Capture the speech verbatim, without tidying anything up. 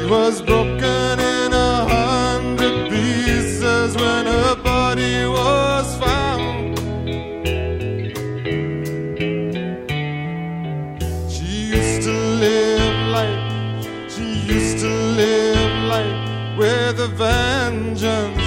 was broken in a hundred pieces when her body was found. She used to live life, she used to live life with a vengeance.